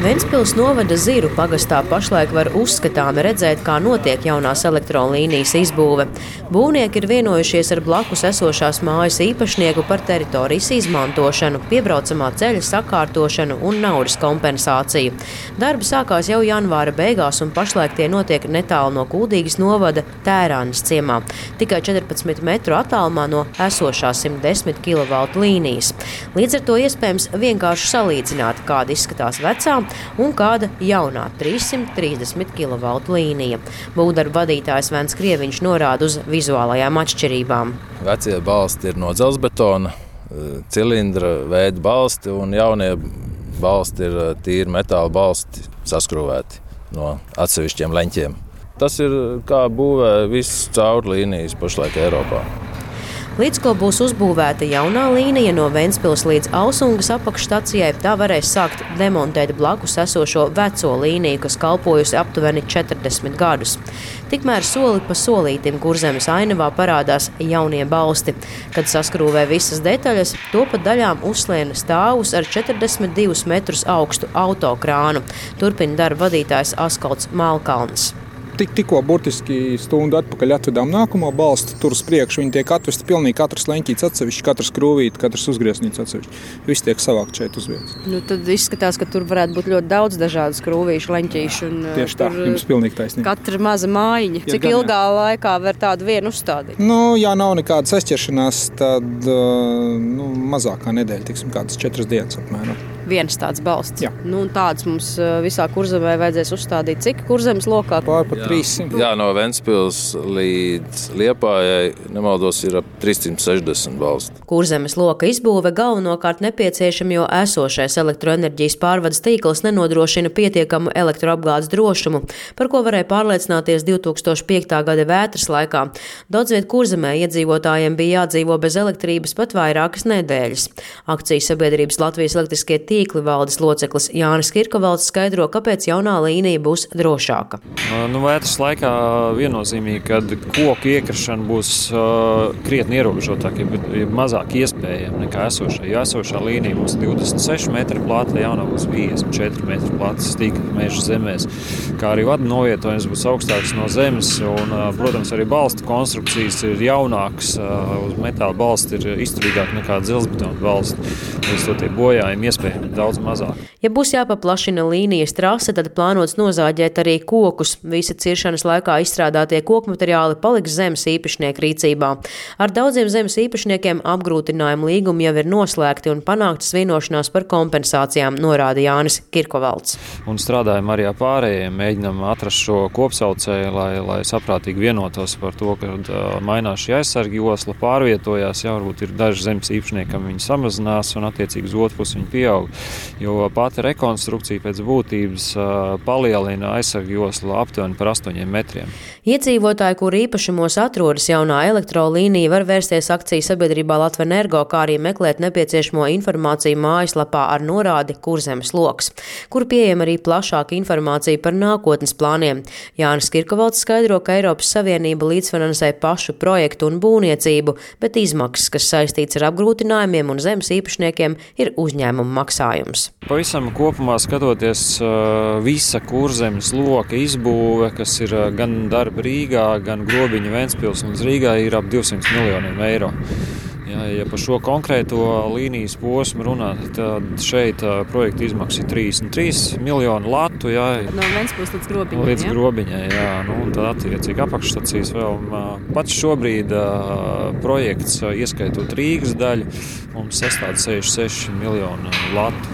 Ventspils novada Ziru pagastā pašlaik var uzskatāmi redzēt, kā notiek jaunās elektrolīnijas izbūve. Būvnieki ir vienojušies ar blakus esošās mājas īpašnieku par teritorijas izmantošanu, piebraucamā ceļa sakārtošanu un naudas kompensāciju. Darbi sākās jau janvāra beigās un pašlaik tie notiek netālu no Kuldīgas novada Tērānas ciemā, tikai 14 metru attālumā no esošās 110 kV līnijas. Līdz ar to iespējams vienkārši salīdzināt, kāda izskatās vecā un kāda jaunā 330 kV līnija. Būvdarbu vadītājs Vents Krieviņš norāda uz vizuālajām atšķirībām. Vecie balsti ir no dzelzbetona, cilindra veida balsti, un jaunie balsti ir tīri metāla balsti saskrūvēti no atsevišķiem leņķiem. Tas ir kā būvē visas caurlīnijas pašlaik Eiropā. Līdz ko būs uzbūvēta jaunā līnija no Ventspils līdz Ausungas apakšstacijai, tā varēs sākt demontēt blakus esošo veco līniju, kas kalpojusi aptuveni 40 gadus. Tikmēr soli pa solītim Kurzemes ainavā parādās jaunie balsti. Kad saskrūvē visas detaļas, to pa daļām uzsliena stāvus ar 42 metrus augstu autokrānu. Turpina darba vadītājs Askalds Malkalns. Tikko burtiski stundu atpakaļ atvedām nākamo balstu, tur uz priekšu viņi tiek atvesti pilnīgi katrs leņķīts atsevišķi, katrs krūvīt, katrs uzgrieznīts atsevišķi. Viss tiek savākt šeit uz vietas. Tad izskatās, ka tur varētu būt ļoti daudz dažādas krūvīšu, leņķīšu. Tieši tā, jums pilnīgi taisnība. Katra maza mājiņa. Cik ilgā laikā var tādu vienu uzstādīt? Ja nav nekādas aizķeršanās, tad mazākā nedēļa, kādas 4 dienas apmēram. Viens tāds balsts. Jā. Tāds mums visā Kurzemē vajadzēs uzstādīt. Cik Kurzemes lokā? Pār 300. Jā, no Ventspils līdz Liepājai, nemaldos, ir ap 360 balsti. Kurzemes loka izbūve galvenokārt nepieciešama, jo esošais elektroenerģijas pārvades tīkls nenodrošina pietiekamu elektroapgādes drošumu, par ko varēja pārliecināties 2005. gada vētras laikā. Daudzviet Kurzemē iedzīvotājiem bija jādzīvo bez elektrības pat vairākas nedēļas. Akcijas sabiedrības Latvijas elektriskie tīkli valdes loceklis Jānis Kirkovalds skaidro, kāpēc jaunā līnija būs drošāka. Vētras laikā viennozīmīgi, kad koku iekrašana būs krietni ierobežotāka, ja mazāk iespējama nekā esošā. Jo esošā līnija būs 26 metri plata, jaunā būs 54 metri plata stīka meža zemēs. Kā arī vadu novietojums būs augstāks no zemes un, protams, arī balstu konstrukcijas ir jaunākas. Uz metāla balsti ir izturīgāk nekā dzelzbetona balsti. Līdz to tie bojājumi iespējami daudz mazāk. Ja būs jāpaplašina līnijas trase, tad plānots nozāģēt arī kokus. Visi ciršanas laikā izstrādātie koku materiāli paliks zemes īpašnieku rīcībā. Ar daudziem zemes īpašniekiem apgrūtinājumu līgumi jau ir noslēgti un panāktas vienošanās par kompensācijām, norāda Jānis Kirkovalds. Un strādājam arī ar pārējiem, mēģinam atrast šo kopsaucēju, lai saprātīgi vienotos par to, ka mainās šī aizsarga josla, pārvietojās, varbūt ir daži zemes īpašniekam viņi samazinās un attiecīgi uz otru pusi viņi pieaug. Jo pati rekonstrukcija pēc būtības palielina aizsarga joslu aptuveni par 8 metriem. Iedzīvotāji, kur īpašumos atrodas jaunā elektrolīnija, var vērsties akciju sabiedrībā Latvenergo, kā arī meklēt nepieciešamo informāciju mājaslapā ar norādi Kurzemes loks, kur pieejama arī plašāka informācija par nākotnes plāniem. Jānis Kirkovalds skaidro, ka Eiropas Savienība līdzfinansē pašu projektu un būvniecību, bet izmaksas, kas saistīts ar apgrūtinājumiem un zemes īpašniekiem, ir uzņēmuma maksājums. Pavisam kopumā skatoties, visa Kurzemes loka izbūve, kas ir gan darba Rīgā, gan Grobiņa Ventspils un Rīgā, ir ap 200 miljoniem eiro. Ja par šo konkrēto līnijas posmu runā, tad šeit projekta izmaksa ir 33 miljonu latu. No Ventspils līdz Grobiņai. Līdz Grobiņai, un tad attiecīgi apakšstacijas vēl. Pats šobrīd projekts, ieskaitot Rīgas daļu, mums sastāv 66 miljonu latu.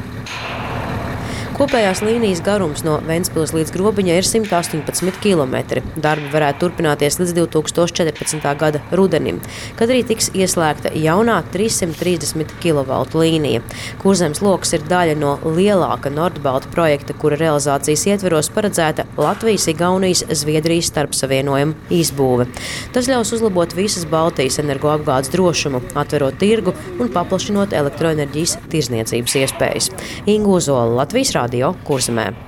Kopējās līnijas garums no Ventspils līdz Grobiņai ir 118 km. Darbi varētu turpināties līdz 2014. gada rudenim, kad arī tiks ieslēgta jaunā 330 kV līnija. Kurzemes loks ir daļa no lielāka Nordbalta projekta, kura realizācijas ietveros paredzēta Latvijas, Igaunijas, Zviedrijas starpsavienojuma izbūve. Tas ļaus uzlabot visas Baltijas energoapgādes drošumu, atverot tirgu un paplašinot elektroenerģijas tirzniecības iespējas. Inga Ozola, Latvijas Radio, Kurzemē.